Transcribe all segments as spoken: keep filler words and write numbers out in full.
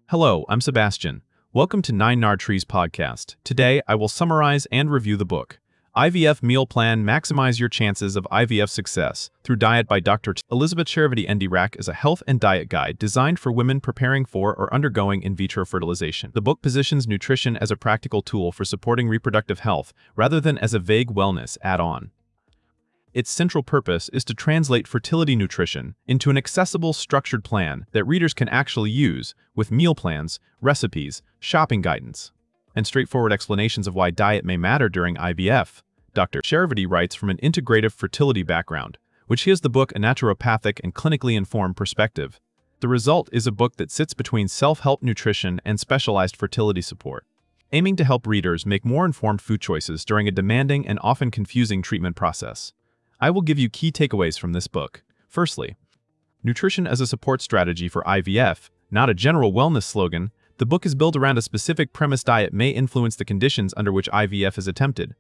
Hello, I'm Sebastian. Welcome to Nine Nard Trees podcast. Today, I will summarize and review the book, I V F Meal Plan: Maximize Your Chances of I V F Success Through Diet by Doctor Elizabeth Cherevati. N D R A C is a health and diet guide designed for women preparing for or undergoing in vitro fertilization. The book positions nutrition as a practical tool for supporting reproductive health rather than as a vague wellness add-on. Its central purpose is to translate fertility nutrition into an accessible, structured plan that readers can actually use, with meal plans, recipes, shopping guidance, and straightforward explanations of why diet may matter during I V F. Doctor Cherevati writes from an integrative fertility background, which gives the book a naturopathic and clinically informed perspective. The result is a book that sits between self-help nutrition and specialized fertility support, aiming to help readers make more informed food choices during a demanding and often confusing treatment process. I will give you key takeaways from this book. Firstly, nutrition as a support strategy for I V F, not a general wellness slogan. The book is built around a specific premise: diet may influence the conditions under which I V F is attempted.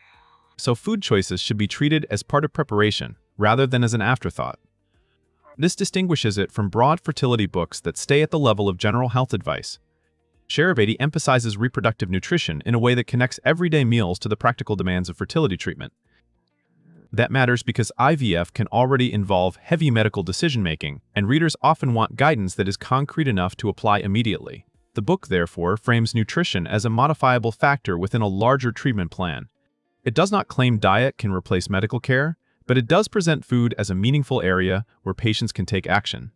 So food choices should be treated as part of preparation, rather than as an afterthought. This distinguishes it from broad fertility books that stay at the level of general health advice. Cherevati emphasizes reproductive nutrition in a way that connects everyday meals to the practical demands of fertility treatment. That matters because I V F can already involve heavy medical decision-making, and readers often want guidance that is concrete enough to apply immediately. The book, therefore, frames nutrition as a modifiable factor within a larger treatment plan. It does not claim diet can replace medical care, but it does present food as a meaningful area where patients can take action.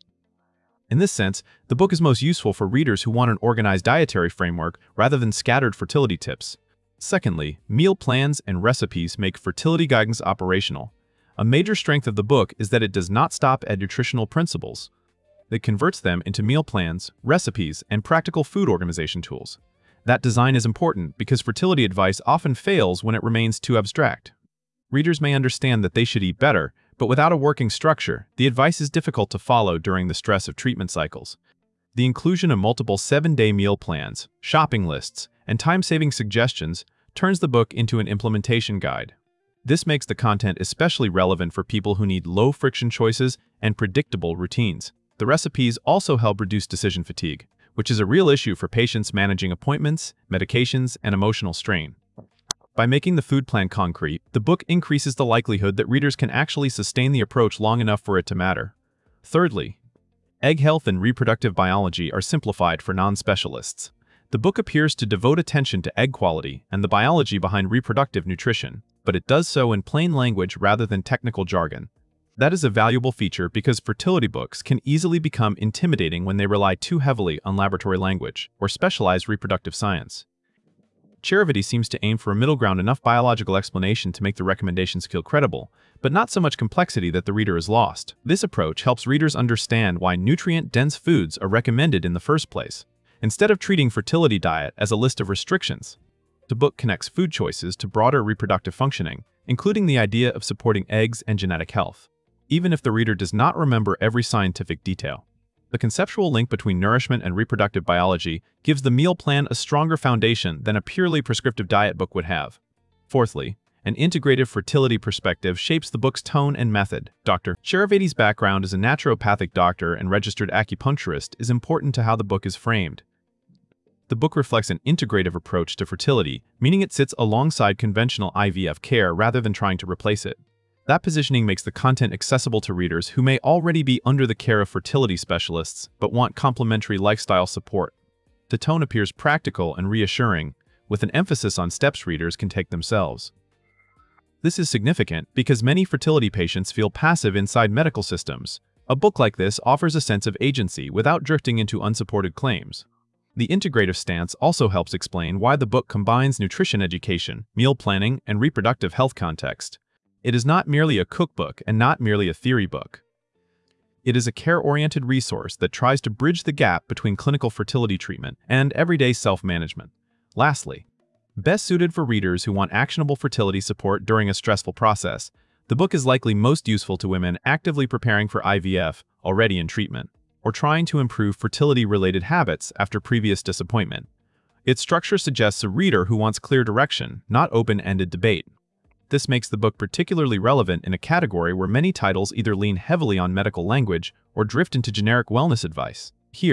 In this sense, the book is most useful for readers who want an organized dietary framework rather than scattered fertility tips. Secondly, meal plans and recipes make fertility guidance operational. A major strength of the book is that it does not stop at nutritional principles. It converts them into meal plans, recipes, and practical food organization tools. That design is important because fertility advice often fails when it remains too abstract. Readers may understand that they should eat better, but without a working structure, the advice is difficult to follow during the stress of treatment cycles. The inclusion of multiple seven-day meal plans, shopping lists, and time-saving suggestions turns the book into an implementation guide. This makes the content especially relevant for people who need low-friction choices and predictable routines. The recipes also help reduce decision fatigue, which is a real issue for patients managing appointments, medications, and emotional strain. By making the food plan concrete, the book increases the likelihood that readers can actually sustain the approach long enough for it to matter. Thirdly, egg health and reproductive biology are simplified for non-specialists. The book appears to devote attention to egg quality and the biology behind reproductive nutrition, but it does so in plain language rather than technical jargon. That is a valuable feature because fertility books can easily become intimidating when they rely too heavily on laboratory language or specialized reproductive science. Cherevati seems to aim for a middle ground: enough biological explanation to make the recommendations feel credible, but not so much complexity that the reader is lost. This approach helps readers understand why nutrient-dense foods are recommended in the first place. Instead of treating fertility diet as a list of restrictions, the book connects food choices to broader reproductive functioning, including the idea of supporting eggs and genetic health. Even if the reader does not remember every scientific detail, the conceptual link between nourishment and reproductive biology gives the meal plan a stronger foundation than a purely prescriptive diet book would have. Fourthly, an integrative fertility perspective shapes the book's tone and method. Doctor Cherevati's background as a naturopathic doctor and registered acupuncturist is important to how the book is framed. The book reflects an integrative approach to fertility, meaning it sits alongside conventional I V F care rather than trying to replace it. That positioning makes the content accessible to readers who may already be under the care of fertility specialists but want complementary lifestyle support. The tone appears practical and reassuring, with an emphasis on steps readers can take themselves. This is significant because many fertility patients feel passive inside medical systems. A book like this offers a sense of agency without drifting into unsupported claims. The integrative stance also helps explain why the book combines nutrition education, meal planning, and reproductive health context. It is not merely a cookbook and not merely a theory book. It is a care-oriented resource that tries to bridge the gap between clinical fertility treatment and everyday self-management. Lastly, best suited for readers who want actionable fertility support during a stressful process, the book is likely most useful to women actively preparing for I V F, already in treatment, or trying to improve fertility-related habits after previous disappointment. Its structure suggests a reader who wants clear direction, not open-ended debate. This makes the book particularly relevant in a category where many titles either lean heavily on medical language or drift into generic wellness advice. Here, the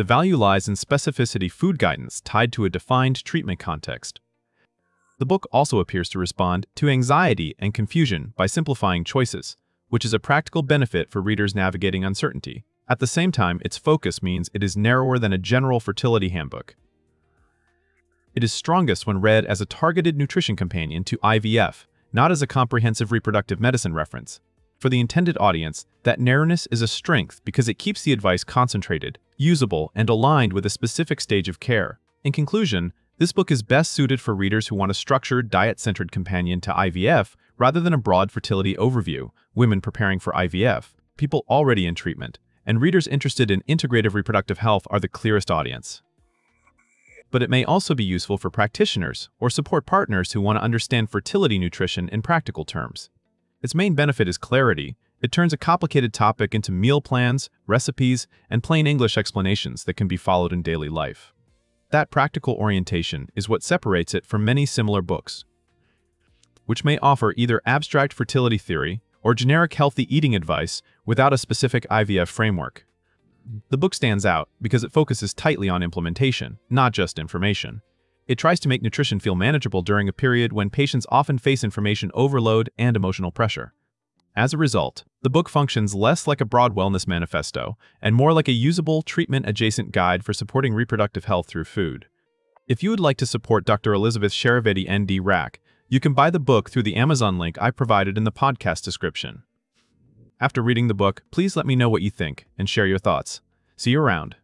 The value lies in specificity food guidance tied to a defined treatment context. The book also appears to respond to anxiety and confusion by simplifying choices, which is a practical benefit for readers navigating uncertainty. At the same time, its focus means it is narrower than a general fertility handbook. It is strongest when read as a targeted nutrition companion to I V F, not as a comprehensive reproductive medicine reference. For the intended audience, that narrowness is a strength because it keeps the advice concentrated, usable, and aligned with a specific stage of care. In conclusion, this book is best suited for readers who want a structured, diet-centered companion to I V F rather than a broad fertility overview, women preparing for I V F, people already in treatment, and readers interested in integrative reproductive health are the clearest audience. But it may also be useful for practitioners or support partners who want to understand fertility nutrition in practical terms. Its main benefit is clarity. It turns a complicated topic into meal plans, recipes, and plain English explanations that can be followed in daily life. That practical orientation is what separates it from many similar books, which may offer either abstract fertility theory or generic healthy eating advice without a specific I V F framework. The book stands out because it focuses tightly on implementation, not just information. It tries to make nutrition feel manageable during a period when patients often face information overload and emotional pressure. As a result, the book functions less like a broad wellness manifesto and more like a usable, treatment-adjacent guide for supporting reproductive health through food. If you would like to support Doctor Elizabeth Charavedi, N D R A C, you can buy the book through the Amazon link I provided in the podcast description. After reading the book, please let me know what you think and share your thoughts. See you around.